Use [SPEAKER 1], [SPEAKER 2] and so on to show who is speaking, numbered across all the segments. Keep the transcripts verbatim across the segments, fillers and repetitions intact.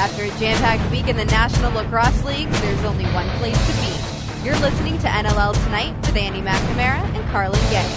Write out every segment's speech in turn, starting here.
[SPEAKER 1] After a jam-packed week in the National Lacrosse League, there's only one place to be. You're listening to N L L Tonight with Andy McNamara and Carlin Getty.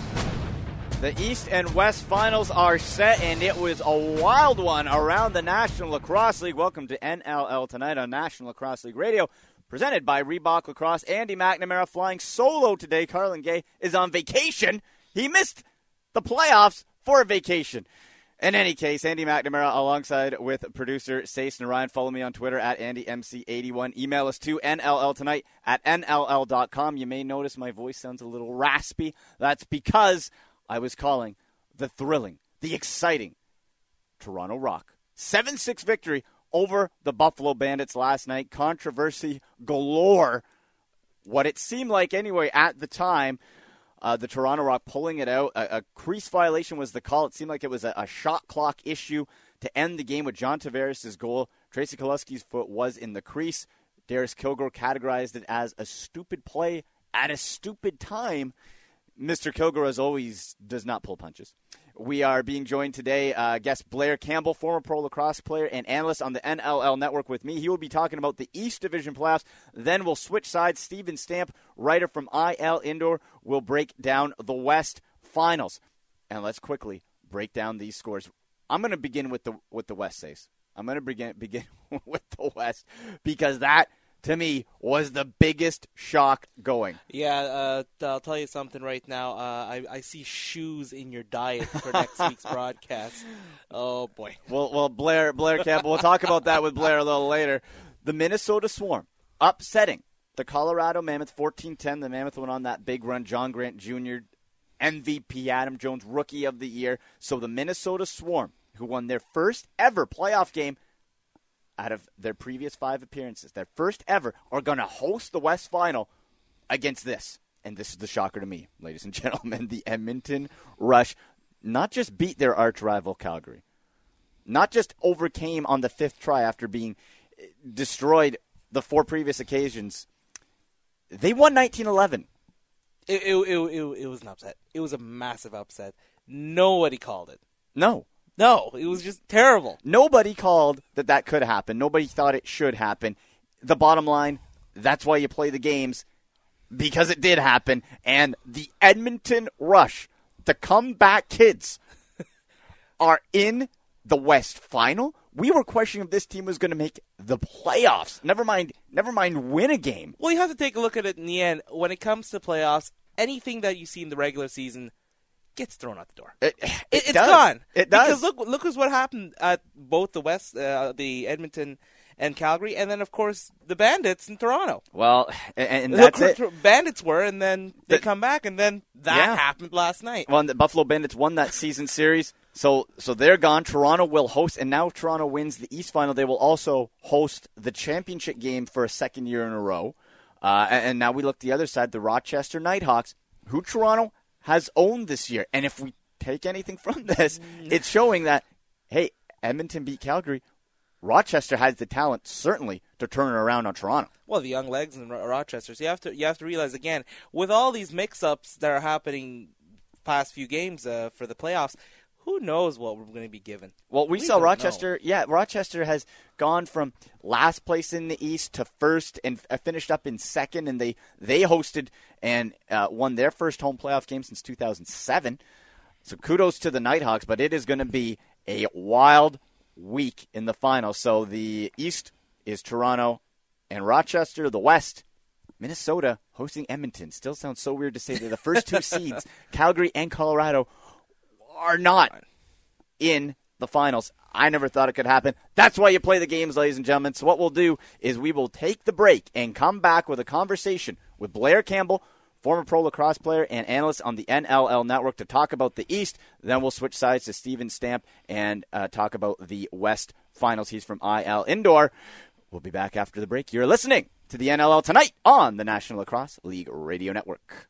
[SPEAKER 2] The East and West finals are set, and it was a wild one around the National Lacrosse League. Welcome to N L L Tonight on National Lacrosse League Radio, presented by Reebok Lacrosse. Andy McNamara flying solo today. Carlin Gay is on vacation. He missed the playoffs for a vacation. In any case, Andy McNamara alongside with producer Sace Narayan. Follow me on Twitter at Andy M C eighty-one. Email us to N L L Tonight at N L L dot com. You may notice my voice sounds a little raspy. That's because I was calling the thrilling, the exciting Toronto Rock seven six victory over the Buffalo Bandits last night. Controversy galore. What it seemed like anyway at the time. Uh, the Toronto Rock pulling it out. A, a crease violation was the call. It seemed like it was a, a shot clock issue to end the game with John Tavares' goal. Tracy Kelusky's foot was in the crease. Darius Kilgore categorized it as a stupid play at a stupid time. Mister Kilgore, as always, does not pull punches. We are being joined today, uh, guest Blair Campbell, former pro lacrosse player and analyst on the N L L Network with me. He will be talking about the East Division playoffs. Then we'll switch sides. Steven Stamp, writer from I L Indoor, will break down the West finals. And let's quickly break down these scores. I'm going to begin with the with the West, Sace. I'm going to begin begin with the West because that, to me, was the biggest shock going.
[SPEAKER 3] Yeah, uh, I'll tell you something right now. Uh, I, I see shoes in your diet for next week's broadcast. Oh, boy.
[SPEAKER 2] Well, well, Blair, Blair Campbell, we'll talk about that with Blair a little later. The Minnesota Swarm upsetting the Colorado Mammoth fourteen ten. The Mammoth went on that big run. John Grant Junior, M V P, Adam Jones, Rookie of the Year. So the Minnesota Swarm, who won their first ever playoff game out of their previous five appearances, their first ever, are going to host the West Final against this. And this is the shocker to me, ladies and gentlemen. The Edmonton Rush not just beat their arch rival Calgary, not just overcame on the fifth try after being destroyed the four previous occasions. They won nineteen eleven.
[SPEAKER 3] It, it, it, it, it was an upset. It was a massive upset. Nobody called it.
[SPEAKER 2] No.
[SPEAKER 3] No, it was just terrible.
[SPEAKER 2] Nobody called that that could happen. Nobody thought it should happen. The bottom line, that's why you play the games, because it did happen. And the Edmonton Rush, the comeback kids, are in the West Final. We were questioning if this team was going to make the playoffs. Never mind, never mind win a game.
[SPEAKER 3] Well, you have to take a look at it in the end. When it comes to playoffs, anything that you see in the regular season gets thrown out the door.
[SPEAKER 2] It, it,
[SPEAKER 3] it, it's
[SPEAKER 2] does.
[SPEAKER 3] gone.
[SPEAKER 2] It does.
[SPEAKER 3] Because look, look at what happened at both the West, uh, the Edmonton and Calgary, and then, of course, the Bandits in Toronto.
[SPEAKER 2] Well, and, and that's
[SPEAKER 3] look
[SPEAKER 2] it.
[SPEAKER 3] Bandits were, and then they
[SPEAKER 2] the,
[SPEAKER 3] come back, and then that
[SPEAKER 2] yeah.
[SPEAKER 3] happened last night.
[SPEAKER 2] Well, and the Buffalo Bandits won that season series, so so they're gone. Toronto will host, and now if Toronto wins the East Final, they will also host the championship game for a second year in a row. Uh, and, and now we look the other side, the Rochester Nighthawks, who Toronto has owned this year. And if we take anything from this, it's showing that, hey, Edmonton beat Calgary. Rochester has the talent, certainly, to turn it around on Toronto.
[SPEAKER 3] Well, the young legs in Rochester. So you have to you have to realize, again, with all these mix-ups that are happening past few games uh, for the playoffs, who knows what we're going to be given?
[SPEAKER 2] Well, we, we saw Rochester. Know. Yeah, Rochester has gone from last place in the East to first and uh, finished up in second, and they, they hosted and uh, won their first home playoff game since two thousand seven. So kudos to the Nighthawks, but it is going to be a wild week in the final. So the East is Toronto and Rochester. The West, Minnesota hosting Edmonton. Still sounds so weird to say they're the first two seeds. Calgary and Colorado are not in the finals. I never thought it could happen. That's why you play the games, ladies and gentlemen. So what we'll do is we will take the break and come back with a conversation with Blair Campbell, former pro lacrosse player and analyst on the N L L Network, to talk about the East. Then we'll switch sides to Steven Stamp and uh, talk about the West finals. He's from I L Indoor. We'll be back after the break. You're listening to the N L L Tonight on the National Lacrosse League Radio Network.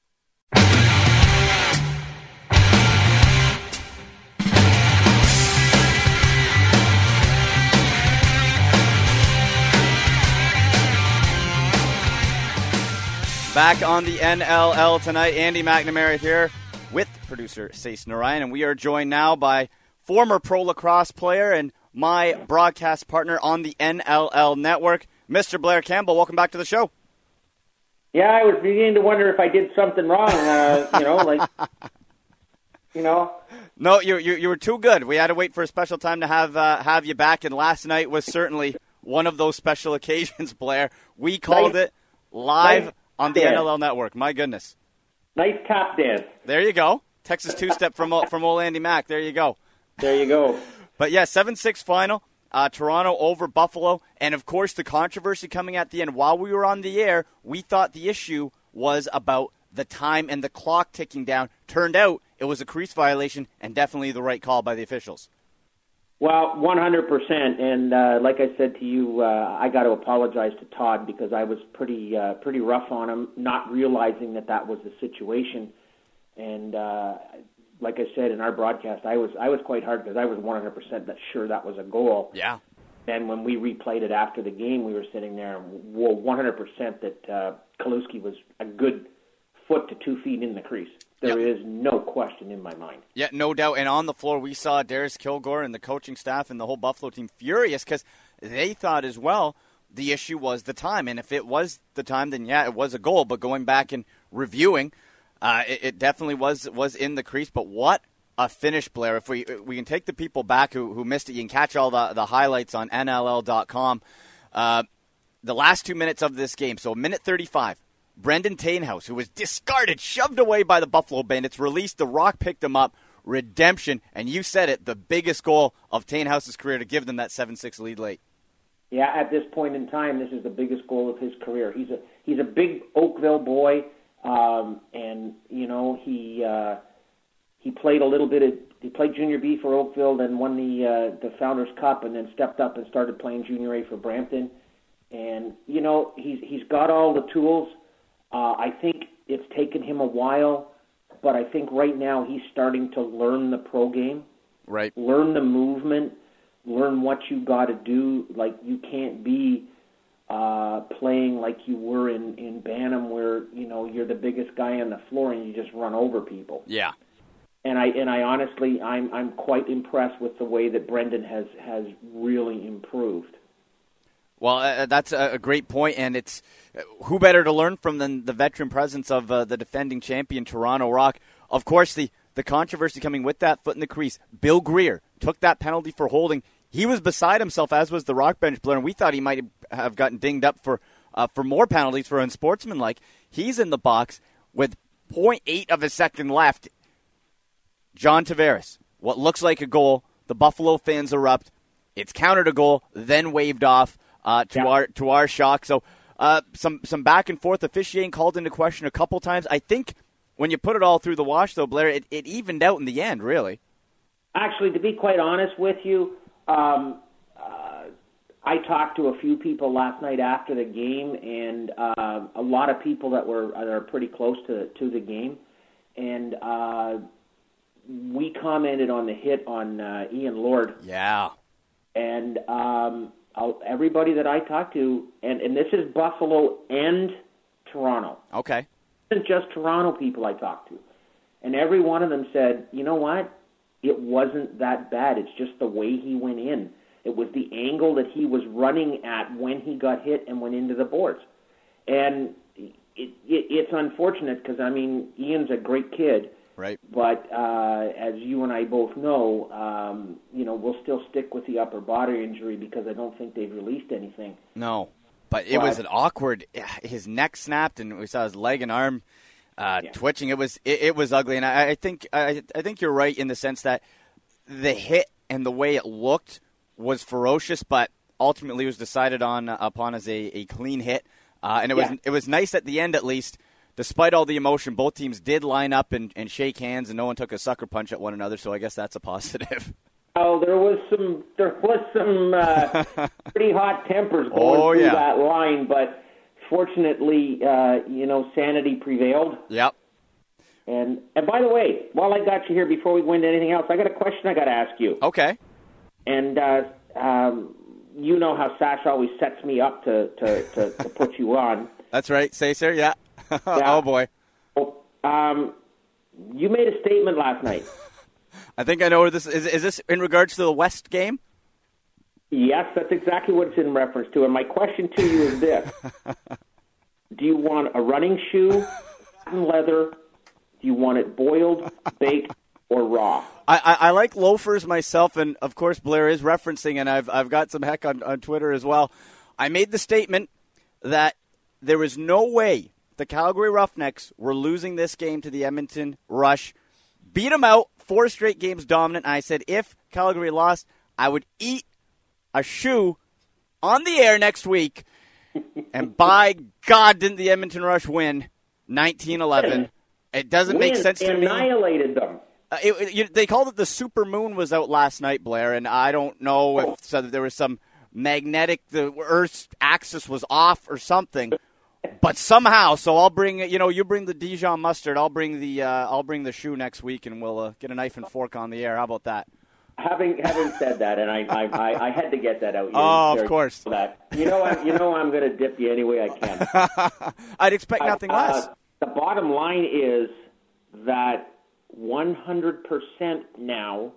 [SPEAKER 2] Back on the N L L Tonight, Andy McNamara here with producer Sace Narayan, and we are joined now by former pro lacrosse player and my broadcast partner on the N L L network, Mister Blair Campbell. Welcome back to the show.
[SPEAKER 4] Yeah, I was beginning to wonder if I did something wrong, uh, you know, like, you know.
[SPEAKER 2] No, you, you you were too good. We had to wait for a special time to have uh, have you back, and last night was certainly one of those special occasions, Blair. We called nice. it live nice on the dance. N L L network. My goodness.
[SPEAKER 4] Nice tap dance.
[SPEAKER 2] There you go. Texas two-step from from old Andy Mack. There you go.
[SPEAKER 4] There you go.
[SPEAKER 2] But, yeah, seven six final. Uh, Toronto over Buffalo. And, of course, the controversy coming at the end. While we were on the air, we thought the issue was about the time and the clock ticking down. Turned out it was a crease violation and definitely the right call by the officials.
[SPEAKER 4] Well, one hundred percent. And uh, like I said to you, uh, I got to apologize to Todd because I was pretty uh, pretty rough on him, not realizing that that was the situation. And uh, like I said in our broadcast, I was I was quite hard because I was one hundred percent that sure that was a goal.
[SPEAKER 2] Yeah.
[SPEAKER 4] And when we replayed it after the game, we were sitting there and well, one hundred percent that uh, Kelusky was a good foot to two feet in the crease. There yep. is no question in my mind.
[SPEAKER 2] Yeah, no doubt. And on the floor, we saw Darius Kilgore and the coaching staff and the whole Buffalo team furious because they thought as well the issue was the time. And if it was the time, then yeah, it was a goal. But going back and reviewing, uh, it, it definitely was was in the crease. But what a finish, Blair. If we we can take the people back who, who missed it, you can catch all the, the highlights on N L L dot com. Uh, the last two minutes of this game, so minute thirty-five. Brendan Tainhouse, who was discarded, shoved away by the Buffalo Bandits, released. The Rock picked him up. Redemption. And you said it, the biggest goal of Tainhouse's career to give them that seven six lead late.
[SPEAKER 4] Yeah, at this point in time, this is the biggest goal of his career. He's a he's a big Oakville boy, um, and, you know, he uh, he played a little bit of, he played Junior B for Oakville, then won the, uh, the Founders Cup, and then stepped up and started playing Junior A for Brampton. And, you know, he's he's got all the tools. Uh, I think it's taken him a while, but I think right now he's starting to learn the pro game,
[SPEAKER 2] right?
[SPEAKER 4] Learn the movement, learn what you got to do. Like you can't be uh, playing like you were in, in Bantam, where you know you're the biggest guy on the floor and you just run over people.
[SPEAKER 2] Yeah.
[SPEAKER 4] And I and I honestly, I'm I'm quite impressed with the way that Brendan has has really improved.
[SPEAKER 2] Well, uh, that's a great point, and it's uh, who better to learn from than the veteran presence of uh, the defending champion Toronto Rock. Of course, the, the controversy coming with that foot in the crease. Bill Greer took that penalty for holding. He was beside himself, as was the Rock bench player, and we thought he might have gotten dinged up for uh, for more penalties for unsportsmanlike. He's in the box with point eight of a second left. John Tavares, what looks like a goal. The Buffalo fans erupt. It's countered a goal, then waved off. Uh, to yeah. our to our shock, so uh, some some back and forth officiating called into question a couple times. I think when you put it all through the wash, though, Blair, it, it evened out in the end. Really,
[SPEAKER 4] actually, to be quite honest with you, um, uh, I talked to a few people last night after the game, and uh, a lot of people that were that are pretty close to to the game, and uh, we commented on the hit on uh, Ian Lord.
[SPEAKER 2] Yeah,
[SPEAKER 4] and. Um, I'll, everybody that I talked to, and, and this is Buffalo and Toronto.
[SPEAKER 2] Okay.
[SPEAKER 4] It isn't just Toronto people I talked to. And every one of them said, you know what? It wasn't that bad. It's just the way he went in. It was the angle that he was running at when he got hit and went into the boards. And it, it, it's unfortunate because, I mean, Ian's a great kid.
[SPEAKER 2] Right.
[SPEAKER 4] But uh, as you and I both know, um, you know, we'll still stick with the upper body injury because I don't think they've released anything.
[SPEAKER 2] No, but it but, was an awkward. His neck snapped, and we saw his leg and arm uh, yeah. twitching. It was it, it was ugly, and I, I think I, I think you're right in the sense that the hit and the way it looked was ferocious, but ultimately was decided on uh, upon as a, a clean hit, uh, and it was yeah. it was nice at the end at least. Despite all the emotion, both teams did line up and, and shake hands, and no one took a sucker punch at one another. So I guess that's a positive.
[SPEAKER 4] Oh, there was some there was some uh, pretty hot tempers going
[SPEAKER 2] oh,
[SPEAKER 4] through
[SPEAKER 2] yeah.
[SPEAKER 4] that line, but fortunately, uh, you know, sanity prevailed.
[SPEAKER 2] Yep.
[SPEAKER 4] And and by the way, while I got you here, before we go into anything else, I got a question I got to ask you.
[SPEAKER 2] Okay.
[SPEAKER 4] And uh, um, you know how Sash always sets me up to to, to, to put you on.
[SPEAKER 2] That's right, say sir. Yeah.
[SPEAKER 4] yeah.
[SPEAKER 2] Oh boy.
[SPEAKER 4] Um, you made a statement last night.
[SPEAKER 2] I think I know where this is. Is this in regards to the West game?
[SPEAKER 4] Yes, that's exactly what it's in reference to. And my question to you is this. Do you want a running shoe, satin leather? Do you want it boiled, baked, or raw?
[SPEAKER 2] I, I, I like loafers myself, and of course Blair is referencing, and I've I've got some heck on, on Twitter as well. I made the statement that there is no way the Calgary Roughnecks were losing this game to the Edmonton Rush. Beat them out, four straight games dominant. I said if Calgary lost, I would eat a shoe on the air next week. And by God, didn't the Edmonton Rush win nineteen eleven. It doesn't
[SPEAKER 4] Win,
[SPEAKER 2] make sense to me.
[SPEAKER 4] Annihilated them.
[SPEAKER 2] Uh, it, it, you, they called it the super moon was out last night, Blair, and I don't know if so there was some magnetic, the Earth's axis was off or something. But somehow, so I'll bring, you know, you bring the Dijon mustard, I'll bring the, uh, I'll bring the shoe next week, and we'll uh, get a knife and fork on the air. How about that?
[SPEAKER 4] Having having said that, and I I, I, I had to get that out.
[SPEAKER 2] Oh, of course.
[SPEAKER 4] That you know I, you know I'm going to dip you any way I can.
[SPEAKER 2] I'd expect nothing
[SPEAKER 4] uh,
[SPEAKER 2] less.
[SPEAKER 4] The bottom line is that one hundred percent now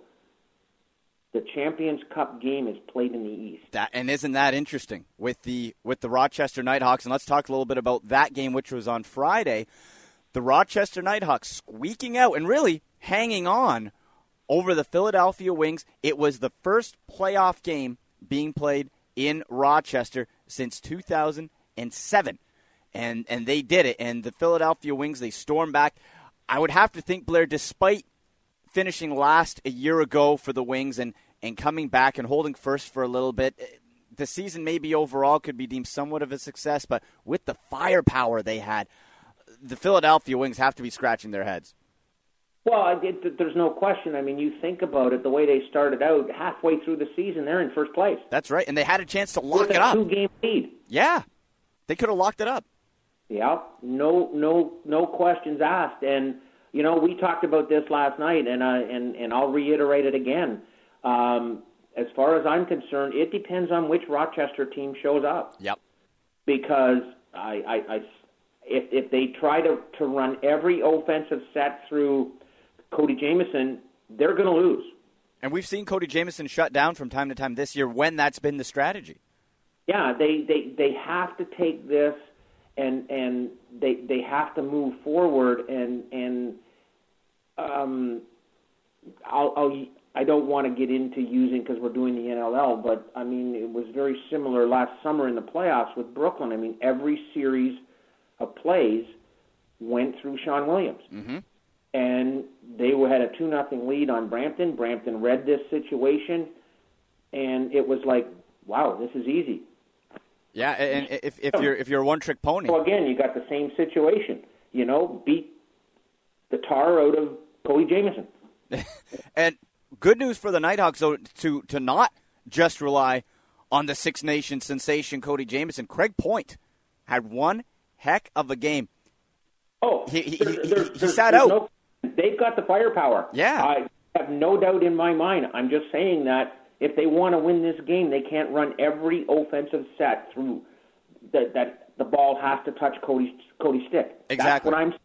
[SPEAKER 4] the Champions Cup game is played in the East.
[SPEAKER 2] That, and isn't that interesting with the with the Rochester Nighthawks? And let's talk a little bit about that game, which was on Friday. The Rochester Nighthawks squeaking out and really hanging on over the Philadelphia Wings. It was the first playoff game being played in Rochester since two thousand seven. And and they did it. And the Philadelphia Wings, they stormed back. I would have to think, Blair, despite finishing last a year ago for the Wings and, and coming back and holding first for a little bit, the season maybe overall could be deemed somewhat of a success. But with the firepower they had, the Philadelphia Wings have to be scratching their heads.
[SPEAKER 4] Well, it, there's no question. I mean, you think about it, the way they started out, halfway through the season, they're in first place.
[SPEAKER 2] That's right, and they had a chance to lock
[SPEAKER 4] With
[SPEAKER 2] it
[SPEAKER 4] a
[SPEAKER 2] up.
[SPEAKER 4] two-game lead.
[SPEAKER 2] Yeah, they could have locked it up.
[SPEAKER 4] Yeah, no, no, no questions asked. And you know, we talked about this last night, and uh, and and I'll reiterate it again. Um, as far as I'm concerned, it depends on which Rochester team shows up.
[SPEAKER 2] Yep.
[SPEAKER 4] Because I, I, I if if they try to to run every offensive set through Cody Jamieson, they're going to lose.
[SPEAKER 2] And we've seen Cody Jamieson shut down from time to time this year when that's been the strategy.
[SPEAKER 4] Yeah, they, they, they have to take this and and they they have to move forward and and um I'll, I'll I don't want to get into using because we're doing the N L L, but I mean it was very similar last summer in the playoffs with Brooklyn. I mean every series of plays went through Sean Williams.
[SPEAKER 2] Mm-hmm.
[SPEAKER 4] And they had a two nothing lead on Brampton. Brampton read this situation, and it was like, wow, this is easy.
[SPEAKER 2] Yeah, and if if you're if you're a one trick pony.
[SPEAKER 4] So again, you got the same situation. You know, beat the tar out of Cody Jamieson.
[SPEAKER 2] And good news for the Nighthawks, though, to to not just rely on the Six Nations sensation Cody Jamieson. Craig Point had one heck of a game.
[SPEAKER 4] Oh,
[SPEAKER 2] he he,
[SPEAKER 4] there's,
[SPEAKER 2] he,
[SPEAKER 4] there's,
[SPEAKER 2] he
[SPEAKER 4] there's,
[SPEAKER 2] sat
[SPEAKER 4] there's
[SPEAKER 2] out.
[SPEAKER 4] No, they've got the firepower.
[SPEAKER 2] Yeah,
[SPEAKER 4] I have no doubt in my mind. I'm just saying that if they want to win this game, they can't run every offensive set through that. That the ball has to touch Cody's Cody's stick.
[SPEAKER 2] Exactly.
[SPEAKER 4] That's what I'm.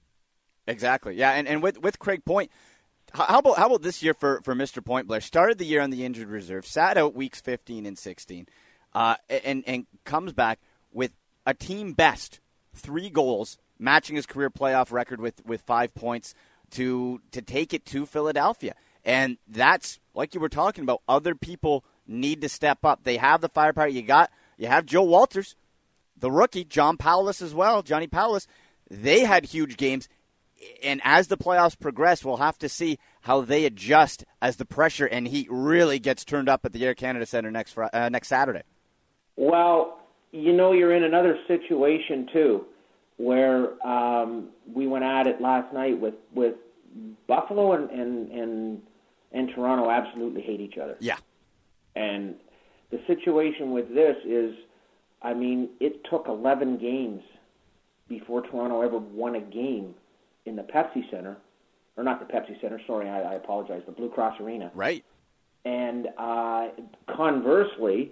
[SPEAKER 2] Exactly. Yeah, and, and with with Craig Point, how about how about this year for, for Mister Point Blair? Started the year on the injured reserve, sat out weeks fifteen and sixteen, uh, and and comes back with a team best three goals, matching his career playoff record with, with five points to to take it to Philadelphia. And that's, like you were talking about, other people need to step up. They have the firepower. You got you have Joe Walters, the rookie, John Powless as well, Johnny Powless. They had huge games. And as the playoffs progress, we'll have to see how they adjust as the pressure and heat really gets turned up at the Air Canada Centre next Friday, uh, next Saturday.
[SPEAKER 4] Well, you know, you're in another situation, too, where um, we went at it last night with, with Buffalo and, and, and, and Toronto absolutely hate each other.
[SPEAKER 2] Yeah.
[SPEAKER 4] And the situation with this is, I mean, it took eleven games before Toronto ever won a game in the Pepsi Center, or not the Pepsi Center, sorry, I, I apologize, the Blue Cross Arena.
[SPEAKER 2] Right.
[SPEAKER 4] And uh, conversely,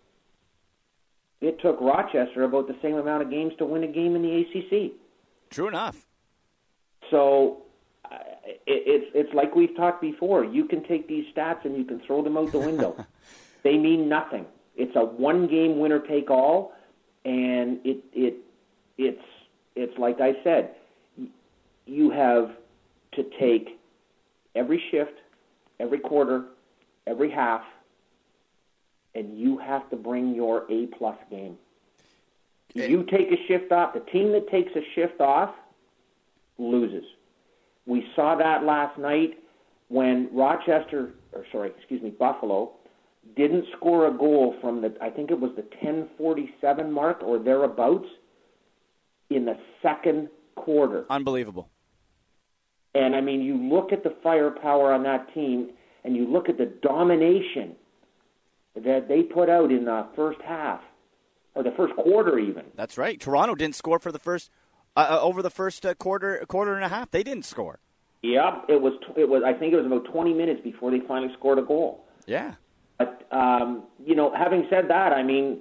[SPEAKER 4] it took Rochester about the same amount of games to win a game in the A C C.
[SPEAKER 2] True enough.
[SPEAKER 4] So uh, it, it's it's like we've talked before. You can take these stats and you can throw them out the window. They mean nothing. It's a one-game winner-take-all, and it it it's it's like I said, you have to take every shift, every quarter, every half, and you have to bring your A-plus game. You take a shift off, the team that takes a shift off loses. We saw that last night when Rochester, or sorry, excuse me, Buffalo, didn't score a goal from the, I think it was the ten forty-seven mark or thereabouts in the second quarter.
[SPEAKER 2] Unbelievable.
[SPEAKER 4] And, I mean, you look at the firepower on that team, and you look at the domination that they put out in the first half, or the first quarter even.
[SPEAKER 2] That's right. Toronto didn't score for the first uh, over the first uh, quarter, quarter and a half. They didn't score.
[SPEAKER 4] Yep, it was. It was. I think it was about twenty minutes before they finally scored a goal.
[SPEAKER 2] Yeah.
[SPEAKER 4] But um, you know, having said that, I mean,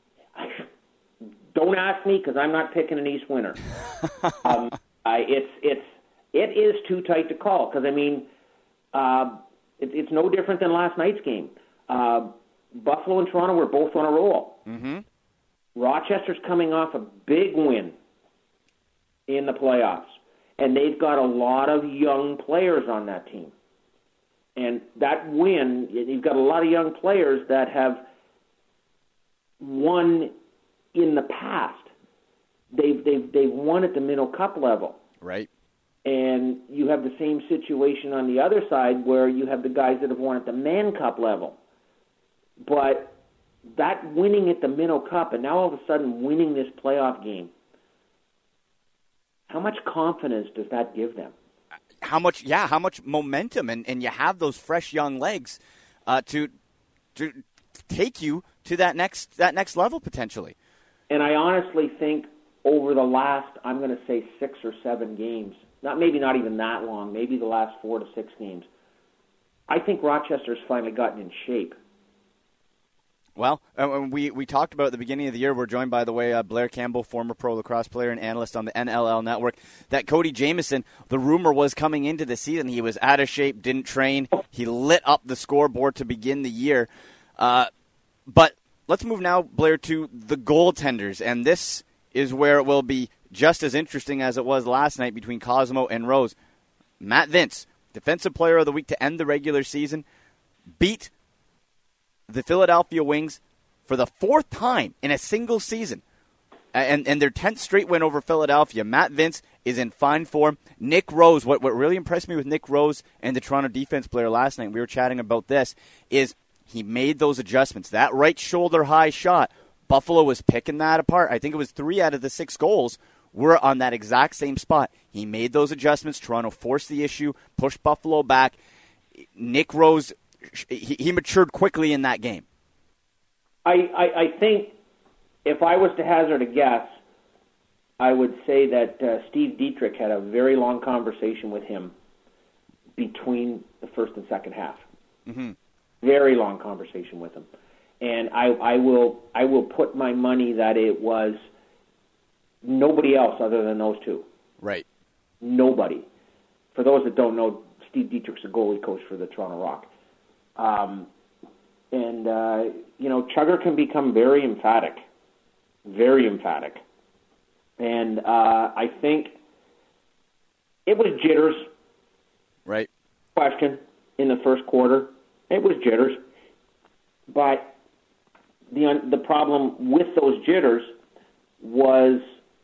[SPEAKER 4] don't ask me because I'm not picking an East winner. um, I, it's it's it is too tight to call because I mean, uh, it, it's no different than last night's game. Uh, Buffalo and Toronto were both on a roll.
[SPEAKER 2] Mm-hmm.
[SPEAKER 4] Rochester's coming off a big win in the playoffs, and they've got a lot of young players on that team. And that win, you've got a lot of young players that have won in the past. They've they've they've won at the Minnow Cup level.
[SPEAKER 2] Right.
[SPEAKER 4] And you have the same situation on the other side where you have the guys that have won at the Mann Cup level. But that winning at the Minnow Cup and now all of a sudden winning this playoff game, how much confidence does that give them?
[SPEAKER 2] How much, yeah, how much momentum, and, and you have those fresh young legs uh, to to take you to that next that next level potentially.
[SPEAKER 4] And I honestly think over the last, I'm going to say six or seven games, not maybe not even that long, maybe the last four to six games, I think Rochester's finally gotten in shape.
[SPEAKER 2] Well, uh, we, we talked about at the beginning of the year, we're joined, by the way, uh, Blair Campbell, former pro lacrosse player and analyst on the N L L Network, that Cody Jamieson, the rumor was coming into the season, he was out of shape, didn't train, he lit up the scoreboard to begin the year. Uh, but let's move now, Blair, to the goaltenders, and this is where it will be just as interesting as it was last night between Cosmo and Rose. Matt Vince, Defensive Player of the Week to end the regular season, beat the Philadelphia Wings for the fourth time in a single season. And and their tenth straight win over Philadelphia. Matt Vince is in fine form. Nick Rose, what, what really impressed me with Nick Rose and the Toronto defense player last night, we were chatting about this, is he made those adjustments. That right shoulder high shot, Buffalo was picking that apart. I think it was three out of the six goals were on that exact same spot. He made those adjustments. Toronto forced the issue, pushed Buffalo back. Nick Rose, He, he matured quickly in that game.
[SPEAKER 4] I, I, I think if I was to hazard a guess, I would say that uh, Steve Dietrich had a very long conversation with him between the first and second half.
[SPEAKER 2] Mm-hmm.
[SPEAKER 4] Very long conversation with him. And I, I will I will put my money that it was nobody else other than those two.
[SPEAKER 2] Right.
[SPEAKER 4] Nobody. For those that don't know, Steve Dietrich's a goalie coach for the Toronto Rock. Um, and, uh, you know, Chugger can become very emphatic, very emphatic. And uh, I think it was jitters.
[SPEAKER 2] Right.
[SPEAKER 4] Question in the first quarter. It was jitters. But the the problem with those jitters was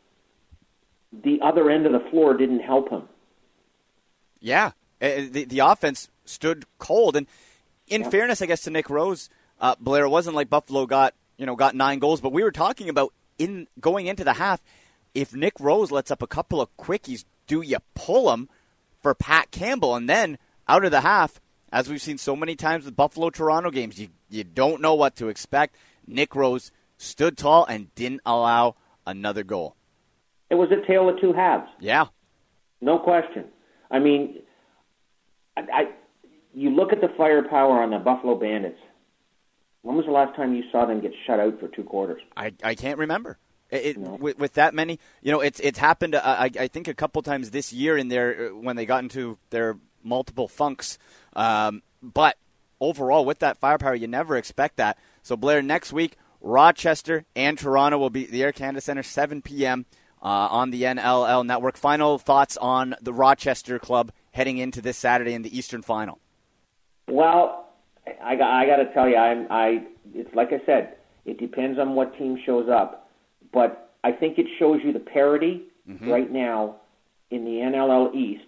[SPEAKER 4] the other end of the floor didn't help him.
[SPEAKER 2] Yeah. Uh, the, the offense stood cold. And in
[SPEAKER 4] yeah.
[SPEAKER 2] fairness, I guess, to Nick Rose, uh, Blair, it wasn't like Buffalo got, you know, got nine goals, but we were talking about in going into the half, if Nick Rose lets up a couple of quickies, do you pull him for Pat Campbell? And then out of the half, as we've seen so many times with Buffalo-Toronto games, you, you don't know what to expect. Nick Rose stood tall and didn't allow another goal.
[SPEAKER 4] It was a tale of two halves.
[SPEAKER 2] Yeah.
[SPEAKER 4] No question. I mean, I, I you look at the firepower on the Buffalo Bandits. When was the last time you saw them get shut out for two quarters?
[SPEAKER 2] I, I can't remember. It, it,
[SPEAKER 4] no.
[SPEAKER 2] with, with that many, you know, it's it's happened. Uh, I, I think a couple times this year in their when they got into their multiple funks. Um, but overall, with that firepower, you never expect that. So, Blair, next week, Rochester and Toronto will be at the Air Canada Centre, seven p.m. Uh, on the N L L Network. Final thoughts on the Rochester club heading into this Saturday in the Eastern Final?
[SPEAKER 4] Well, I, I got to tell you, I'm, I it's like I said, it depends on what team shows up. But I think it shows you the parity mm-hmm. right now in the N L L East.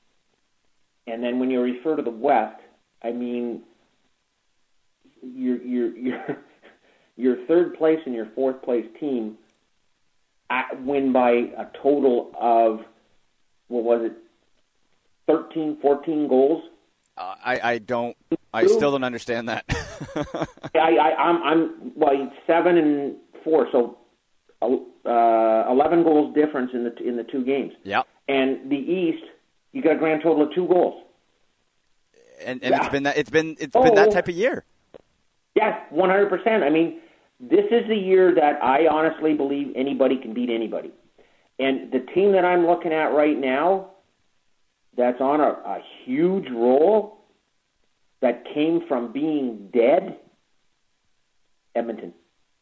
[SPEAKER 4] And then when you refer to the West, I mean, your your your your third place and your fourth place team win by a total of, what was it, thirteen, fourteen goals?
[SPEAKER 2] Uh, I, I don't, I still don't understand that.
[SPEAKER 4] I, I, I'm, I'm, well, seven and four, so uh, eleven goals difference in the in the two games.
[SPEAKER 2] Yeah.
[SPEAKER 4] And the East, you got a grand total of two goals.
[SPEAKER 2] And, and
[SPEAKER 4] yeah.
[SPEAKER 2] it's been that it's been it's
[SPEAKER 4] oh,
[SPEAKER 2] been that type of year.
[SPEAKER 4] Yeah, one hundred percent. I mean, this is the year that I honestly believe anybody can beat anybody. And the team that I'm looking at right now, that's on a, a huge roll, that came from being dead, Edmonton.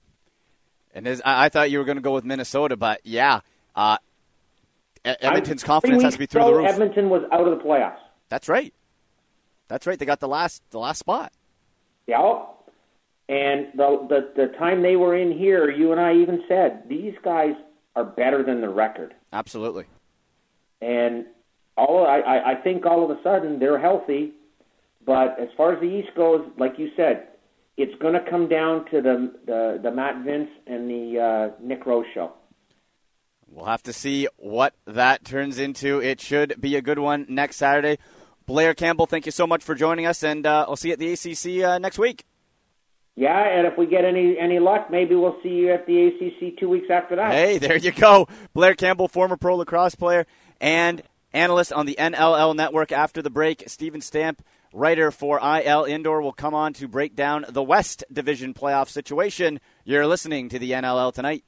[SPEAKER 2] And as, I, I thought you were going to go with Minnesota, but yeah, uh, Edmonton's I'm, confidence has to be through the roof.
[SPEAKER 4] Edmonton was out of the playoffs.
[SPEAKER 2] That's right. That's right. They got the last the last spot.
[SPEAKER 4] Yeah. And the, the the time they were in here, you and I even said, these guys are better than the record.
[SPEAKER 2] Absolutely.
[SPEAKER 4] And all I, I think all of a sudden they're healthy, but as far as the East goes, like you said, it's going to come down to the, the, the Matt Vince and the uh, Nick Rose show.
[SPEAKER 2] We'll have to see what that turns into. It should be a good one next Saturday. Blair Campbell, thank you so much for joining us, and uh, I'll see you at the A C C uh, next week.
[SPEAKER 4] Yeah, and if we get any any luck, maybe we'll see you at the A C C two weeks after that.
[SPEAKER 2] Hey, there you go. Blair Campbell, former pro lacrosse player and analyst on the N L L Network. After the break, Steven Stamp, writer for I L Indoor, will come on to break down the West Division playoff situation. You're listening to the N L L Tonight.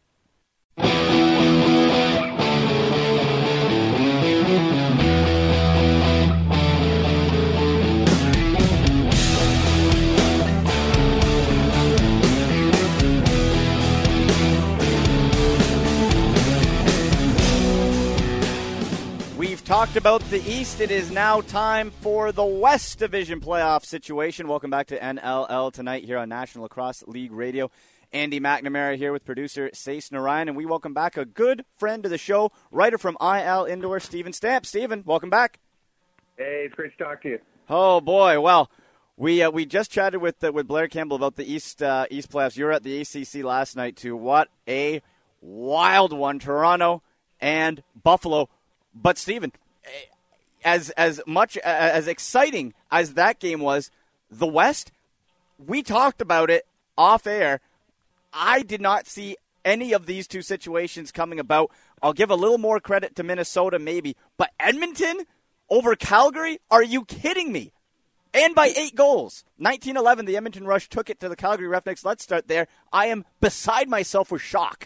[SPEAKER 2] We've talked about the East. It is now time for the West Division playoff situation. Welcome back to N L L Tonight here on National Lacrosse League Radio. Andy McNamara here with producer Sace Narayan, and we welcome back a good friend of the show, writer from I L Indoor, Steven Stamp. Steven, welcome back.
[SPEAKER 5] Hey, it's great to talk to you.
[SPEAKER 2] Oh boy, well, we uh, we just chatted with uh, with Blair Campbell about the East uh, East playoffs. You were at the A C C last night too. What a wild one, Toronto and Buffalo. But, Steven, as as much as exciting as that game was, the West, we talked about it off air. I did not see any of these two situations coming about. I'll give a little more credit to Minnesota maybe. But Edmonton over Calgary? Are you kidding me? And by eight goals. nineteen eleven, the Edmonton Rush took it to the Calgary Roughnecks. Let's start there. I am beside myself with shock.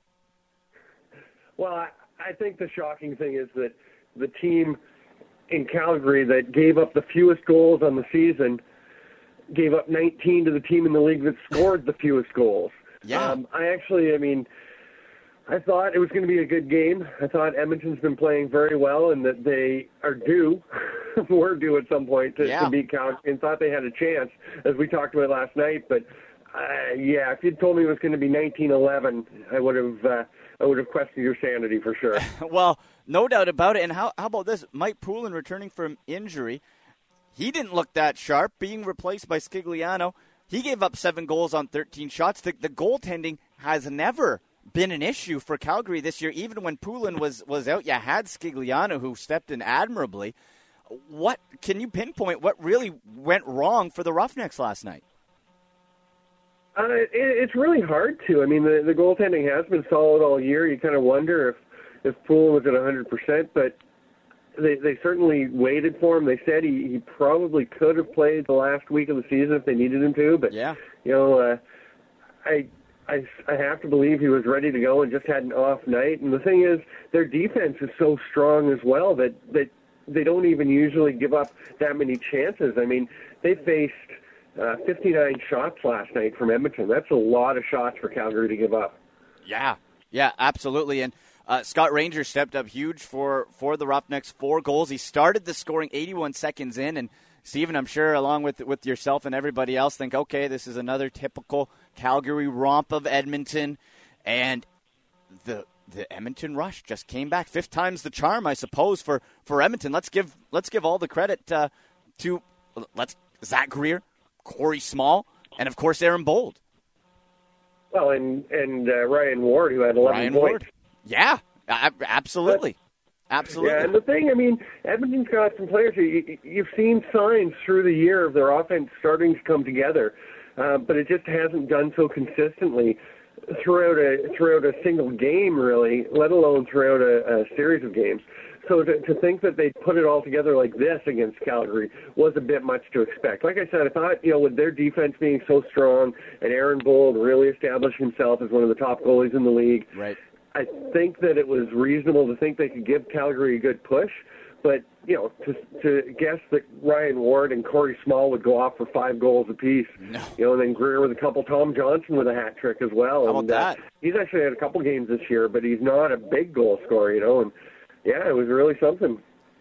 [SPEAKER 5] Well, I, I think the shocking thing is that the team in Calgary that gave up the fewest goals on the season gave up nineteen to the team in the league that scored the fewest goals.
[SPEAKER 2] Yeah.
[SPEAKER 5] Um, I actually, I mean, I thought it was going to be a good game. I thought Edmonton's been playing very well and that they are due, were due at some point to,
[SPEAKER 2] yeah.
[SPEAKER 5] to beat Calgary, and thought they had a chance, as we talked about last night. But, uh, yeah, if you'd told me it was going to be nineteen eleven, I would have uh, I would have questioned your sanity for sure.
[SPEAKER 2] Well, no doubt about it. And how, how about this? Mike Poulin returning from injury. He didn't look that sharp, being replaced by Scigliano. He gave up seven goals on thirteen shots. The, the goaltending has never been an issue for Calgary this year. Even when Poulin was, was out, you had Scigliano, who stepped in admirably. What can you pinpoint what really went wrong for the Roughnecks last night?
[SPEAKER 5] Uh, it, it's really hard to. I mean, the, the goaltending has been solid all year. You kind of wonder if, if Poulin was at one hundred percent, but they they certainly waited for him. They said he, he probably could have played the last week of the season if they needed him to, but,
[SPEAKER 2] yeah.
[SPEAKER 5] you know, uh, I, I, I have to believe he was ready to go and just had an off night. And the thing is, their defense is so strong as well that, that they don't even usually give up that many chances. I mean, they faced Uh, fifty-nine shots last night from Edmonton. That's a lot of shots for Calgary to give up.
[SPEAKER 2] Yeah, yeah, absolutely. And uh, Scott Ranger stepped up huge for, for the Roughnecks. Four goals. He started the scoring eighty-one seconds in. And, Stephen, I'm sure along with with yourself and everybody else think, okay, this is another typical Calgary romp of Edmonton. And the the Edmonton Rush just came back. Fifth time's the charm, I suppose, for, for Edmonton. Let's give let's give all the credit uh, to let's Zach Greer, Corey Small, and, of course, Aaron Bold.
[SPEAKER 5] Well, and and uh, Ryan Ward, who had eleven
[SPEAKER 2] Ryan
[SPEAKER 5] points.
[SPEAKER 2] Ward. Yeah, absolutely. But, absolutely.
[SPEAKER 5] Yeah, and the thing, I mean, Edmonton's got some players. You, you've seen signs through the year of their offense starting to come together, uh, but it just hasn't done so consistently throughout a throughout a single game, really, let alone throughout a, a series of games. So to, to think that they'd put it all together like this against Calgary was a bit much to expect. Like I said, I thought, you know, with their defense being so strong and Aaron Bold really establishing himself as one of the top goalies in the league,
[SPEAKER 2] right.
[SPEAKER 5] I think that it was reasonable to think they could give Calgary a good push. But, you know, to, to guess that Ryan Ward and Corey Small would go off for five goals apiece,
[SPEAKER 2] no.
[SPEAKER 5] you know, and then Greer with a couple, Tom Johnson with a hat trick as well.
[SPEAKER 2] How about
[SPEAKER 5] and,
[SPEAKER 2] that?
[SPEAKER 5] Uh, he's actually had a couple games this year, but he's not a big goal scorer, you know, and yeah, it was really something.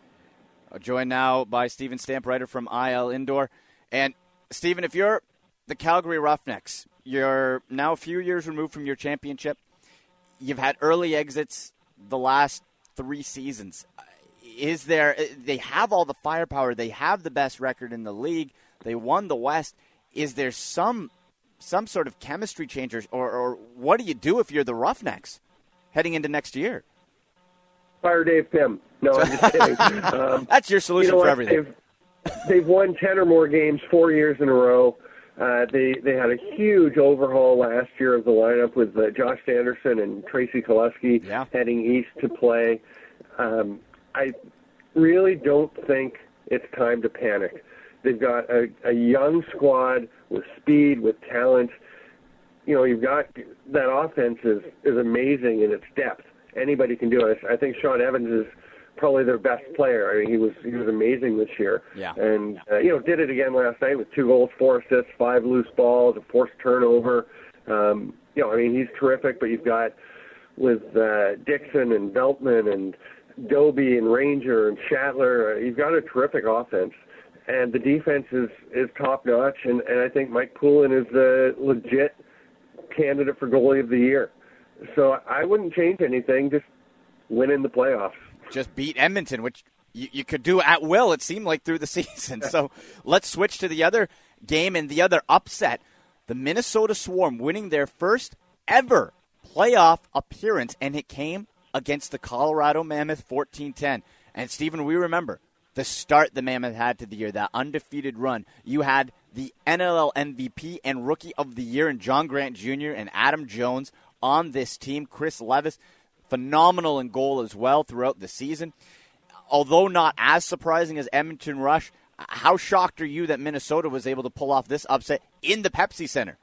[SPEAKER 2] Joined now by Stephen Stamp, writer from I L Indoor. And, Stephen, if you're the Calgary Roughnecks, you're now a few years removed from your championship. You've had early exits the last three seasons. Is there – they have all the firepower. They have the best record in the league. They won the West. Is there some some sort of chemistry changers, or, or what do you do if you're the Roughnecks heading into next year?
[SPEAKER 5] Fire Dave Pym. No, I'm just kidding. Um,
[SPEAKER 2] That's your solution
[SPEAKER 5] you know
[SPEAKER 2] for
[SPEAKER 5] what?
[SPEAKER 2] everything.
[SPEAKER 5] They've, they've won ten or more games four years in a row. Uh, they they had a huge overhaul last year of the lineup with uh, Josh Sanderson and Tracy Kolesky
[SPEAKER 2] yeah.
[SPEAKER 5] heading east to play. Um, I really don't think it's time to panic. They've got a, a young squad with speed, with talent. You know, you've got that offense is, is amazing in its depth. Anybody can do it. I think Sean Evans is probably their best player. I mean, he was he was amazing this year.
[SPEAKER 2] Yeah.
[SPEAKER 5] And, uh, you know, did it again last night with two goals, four assists, five loose balls, a forced turnover. Um, you know, I mean, he's terrific, but you've got with uh, Dixon and Beltman and Doby and Ranger and Shatler, uh, you've got a terrific offense. And the defense is, is top-notch, and, and I think Mike Poulin is a legit candidate for goalie of the year. So I wouldn't change anything, just win in the playoffs.
[SPEAKER 2] Just beat Edmonton, which you, you could do at will, it seemed like, through the season. So let's switch to the other game and the other upset. The Minnesota Swarm winning their first ever playoff appearance, and it came against the Colorado Mammoth fourteen ten. And, Stephen, we remember the start the Mammoth had to the year, that undefeated run. You had the N L L M V P and Rookie of the Year in John Grant Junior and Adam Jones on this team. Chris Levis, phenomenal in goal as well throughout the season. Although not as surprising as Edmonton Rush, how shocked are you that Minnesota was able to pull off this upset in the Pepsi Center?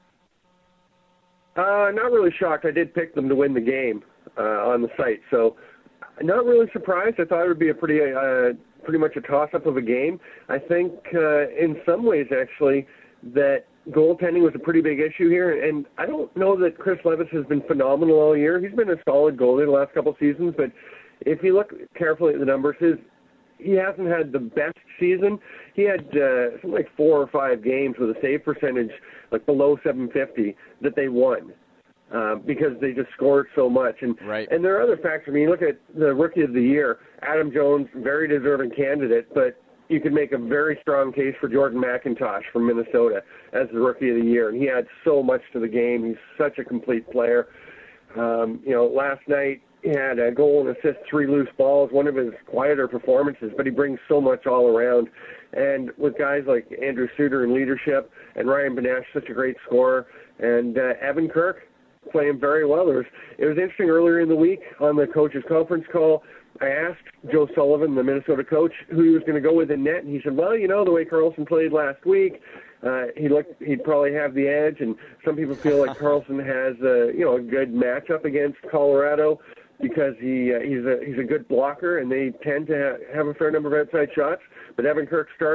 [SPEAKER 5] Uh, not really shocked. I did pick them to win the game uh, on the site, so not really surprised. I thought it would be a pretty, uh, pretty much a toss-up of a game. I think uh, in some ways, actually, that goaltending was a pretty big issue here, and I don't know that Chris Levis has been phenomenal all year. He's been a solid goalie the last couple of seasons, but if you look carefully at the numbers, his he hasn't had the best season. He had uh, something like four or five games with a save percentage like below seven fifty that they won uh, because they just scored so much. And
[SPEAKER 2] right.
[SPEAKER 5] and there are other factors. I mean, you look at the Rookie of the Year, Adam Jones, very deserving candidate, but you could make a very strong case for Jordan McIntosh from Minnesota as the Rookie of the Year, and he adds so much to the game. He's such a complete player. Um, you know, last night he had a goal and assist, three loose balls, one of his quieter performances, but he brings so much all around. And with guys like Andrew Suter in leadership and Ryan Benesh, such a great scorer, and uh, Evan Kirk playing very well. There was, it was interesting earlier in the week on the coaches' conference call, I asked Joe Sullivan, the Minnesota coach, who he was going to go with in net, and he said, well, you know, the way Karlsson played last week, uh, he looked, he'd probably have the edge, and some people feel like Karlsson has a, you know, a good matchup against Colorado because he uh, he's a he's a good blocker, and they tend to ha- have a fair number of outside shots. But Evan Kirk started,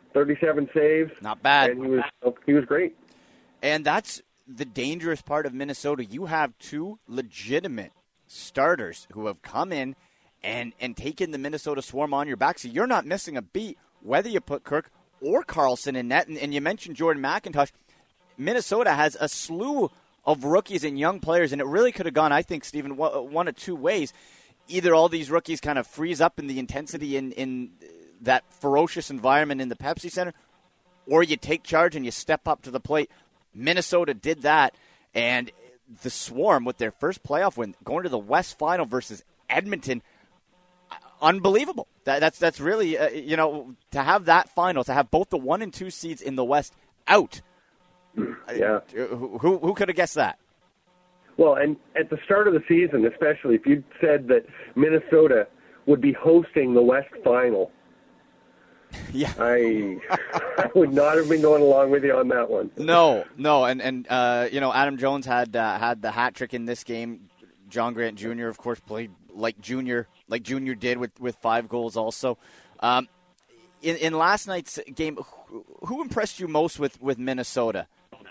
[SPEAKER 5] thirty-seven saves.
[SPEAKER 2] Not bad.
[SPEAKER 5] And he was he was great.
[SPEAKER 2] And that's the dangerous part of Minnesota. You have two legitimate starters who have come in and, and taken the Minnesota Swarm on your back. So you're not missing a beat, whether you put Kirk or Karlsson in net. And, and you mentioned Jordan McIntosh. Minnesota has a slew of rookies and young players, and it really could have gone, I think, Stephen, one of two ways. Either all these rookies kind of freeze up in the intensity in, in that ferocious environment in the Pepsi Center, or you take charge and you step up to the plate. Minnesota did that, and the Swarm, with their first playoff win, going to the West Final versus Edmonton, unbelievable. That, that's that's really, uh, you know, to have that final, to have both the one and two seeds in the West out.
[SPEAKER 5] Yeah.
[SPEAKER 2] Who, who, who could have guessed that?
[SPEAKER 5] Well, and at the start of the season, especially, if you'd said that Minnesota would be hosting the West Final,
[SPEAKER 2] yeah,
[SPEAKER 5] I, I would not have been going along with you on that one.
[SPEAKER 2] No, no, and and uh, you know, Adam Jones had uh, had the hat trick in this game. John Grant Junior, of course, played like Junior, like Junior did with, with five goals. Also, um, in in last night's game, who, who impressed you most with, with Minnesota?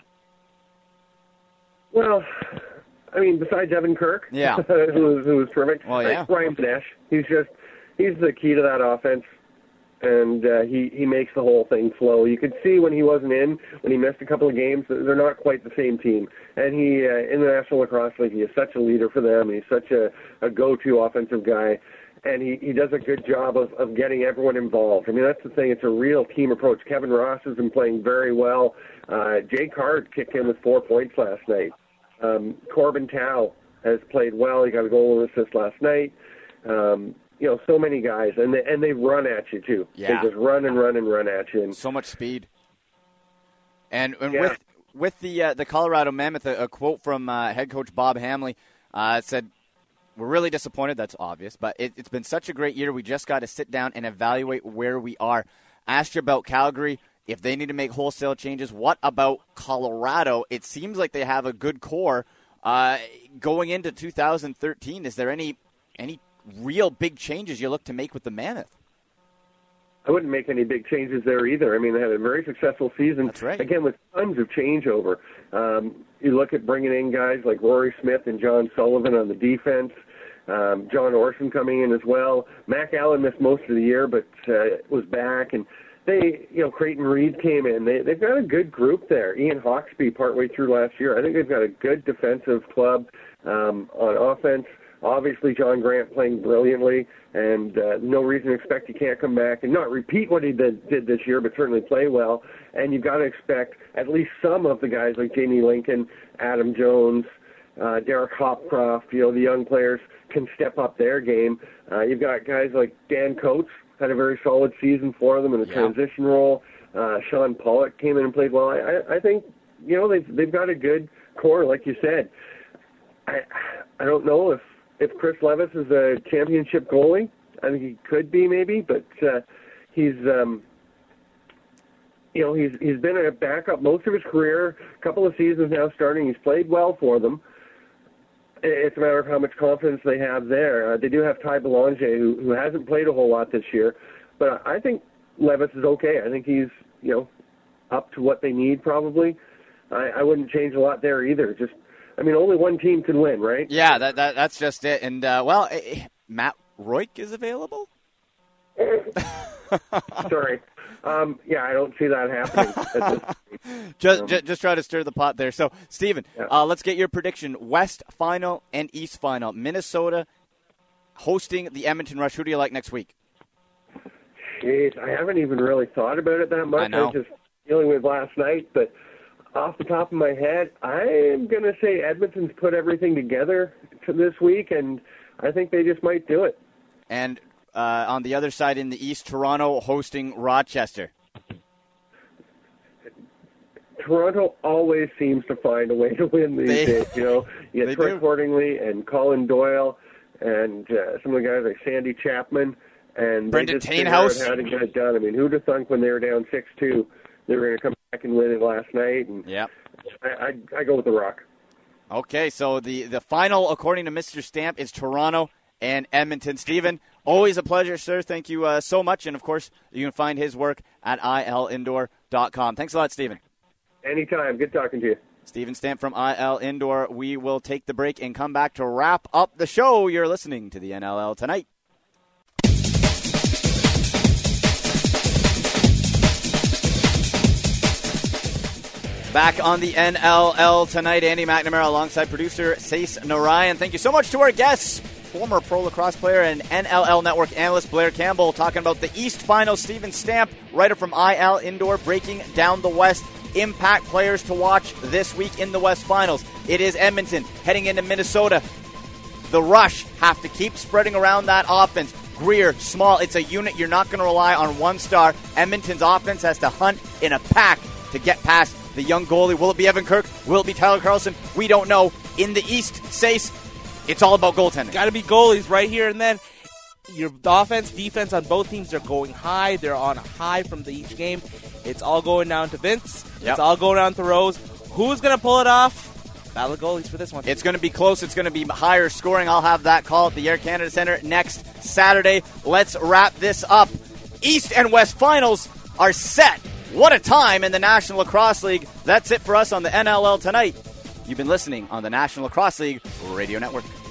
[SPEAKER 5] Well, I mean, besides Evan Kirk,
[SPEAKER 2] yeah,
[SPEAKER 5] who, was, who was terrific.
[SPEAKER 2] Well, yeah,
[SPEAKER 5] Ryan Panesh. He's just he's the key to that offense. And uh, he, he makes the whole thing flow. You could see when he wasn't in, when he missed a couple of games, they're not quite the same team. And he, uh, in the National Lacrosse League, he is such a leader for them. He's such a, a go-to offensive guy. And he, he does a good job of, of getting everyone involved. I mean, that's the thing. It's a real team approach. Kevin Ross has been playing very well. Uh, Jay Card kicked in with four points last night. Um, Corbin Tao has played well. He got a goal and assist last night. Um, You know, so many guys, and they, and they run at you, too.
[SPEAKER 2] Yeah.
[SPEAKER 5] They just run and run and run at you. And,
[SPEAKER 2] so much speed. And, and
[SPEAKER 5] yeah.
[SPEAKER 2] with with the uh, the Colorado Mammoth, a, a quote from uh, head coach Bob Hamley uh, said, "We're really disappointed, that's obvious, but it, it's been such a great year, we just got to sit down and evaluate where we are." Asked you about Calgary, if they need to make wholesale changes. What about Colorado? It seems like they have a good core. Uh, going into two thousand thirteen, is there any any real big changes you look to make with the Mammoth?
[SPEAKER 5] I wouldn't make any big changes there either. I mean, they had a very successful season.
[SPEAKER 2] That's right.
[SPEAKER 5] Again, with tons of changeover. Um, you look at bringing in guys like Rory Smith and John Sullivan on the defense. Um, John Orson coming in as well. Mac Allen missed most of the year, but uh, was back. And they, you know, Creighton Reed came in. They, they've got a good group there. Ian Hawksby partway through last year. I think they've got a good defensive club um, on offense. Obviously, John Grant playing brilliantly, and uh, no reason to expect he can't come back and not repeat what he did, did this year, but certainly play well. And you've got to expect at least some of the guys like Jamie Lincoln, Adam Jones, uh, Derek Hopcroft, you know, the young players can step up their game. Uh, you've got guys like Dan Coates, had a very solid season for them in the
[SPEAKER 2] yeah.
[SPEAKER 5] transition role. Uh, Sean Pollock came in and played well. I, I think, you know, they've, they've got a good core, like you said. I, I don't know if If Chris Levis is a championship goalie. I think he could be maybe, but uh, he's, um, you know, he's he's been a backup most of his career. A couple of seasons now starting. He's played well for them. It's a matter of how much confidence they have there. Uh, they do have Ty Belanger, who who hasn't played a whole lot this year, but I think Levis is okay. I think he's, you know, up to what they need probably. I, I wouldn't change a lot there either. Just. I mean, only one team can win, right?
[SPEAKER 2] Yeah, that, that that's just it. And, uh, well, eh, Matt Roik is available?
[SPEAKER 5] Sorry. Um, yeah, I don't see that happening.
[SPEAKER 2] just,
[SPEAKER 5] um,
[SPEAKER 2] just just try to stir the pot there. So, Stephen,
[SPEAKER 5] yeah.
[SPEAKER 2] uh, let's get your prediction. West final and East final. Minnesota hosting the Edmonton Rush. Who do you like next week?
[SPEAKER 5] Jeez, I haven't even really thought about it that much.
[SPEAKER 2] I know.
[SPEAKER 5] I was just dealing with last night, but off the top of my head, I am going to say Edmonton's put everything together to this week, and I think they just might do it.
[SPEAKER 2] And uh, on the other side in the East, Toronto hosting Rochester.
[SPEAKER 5] Toronto always seems to find a way to win these
[SPEAKER 2] They-
[SPEAKER 5] days. You know, you
[SPEAKER 2] they
[SPEAKER 5] get Troy
[SPEAKER 2] do.
[SPEAKER 5] Cordingley and Colin Doyle and uh, some of the guys like Sandy Chapman, and
[SPEAKER 2] Brendan
[SPEAKER 5] they just figured
[SPEAKER 2] Tainhouse.
[SPEAKER 5] out how to get it done. I mean, who'd have thunk when they were down six two they were going to come back and win it last night? And
[SPEAKER 2] Yep.
[SPEAKER 5] I, I, I go with the Rock.
[SPEAKER 2] Okay, so the, the final, according to Mister Stamp, is Toronto and Edmonton. Stephen, Always a pleasure, sir. Thank you uh, so much. And, of course, you can find his work at I L indoor dot com. Thanks a lot, Stephen.
[SPEAKER 5] Anytime. Good talking to you.
[SPEAKER 2] Stephen Stamp from I L Indoor. We will take the break and come back to wrap up the show. You're listening to the N L L Tonight. Back on the N L L Tonight, Andy McNamara alongside producer Sace Narayan. Thank you so much to our guests, former pro lacrosse player and N L L Network analyst Blair Campbell, talking about the East Finals. Stephen Stamp, writer from I L Indoor, breaking down the West. Impact players to watch this week in the West Finals. It is Edmonton heading into Minnesota. The Rush have to keep spreading around that offense. Greer, Small, it's a unit. You're not going to rely on one star. Edmonton's offense has to hunt in a pack to get past the young goalie. Will it be Evan Kirk? Will it be Tyler Carlson? We don't know. In the East, Sace, it's all about goaltending.
[SPEAKER 3] Got to be goalies right here and then. Your offense, defense on both teams are going high. They're on a high from the each game. It's all going down to Vince.
[SPEAKER 2] Yep.
[SPEAKER 3] It's all going down to Rose. Who's going to pull it off? Battle of goalies for this one.
[SPEAKER 2] It's going to be close. It's going to be higher scoring. I'll have that call at the Air Canada Centre next Saturday. Let's wrap this up. East and West Finals are set. What a time in the National Lacrosse League. That's it for us on the N L L Tonight. You've been listening on the National Lacrosse League Radio Network.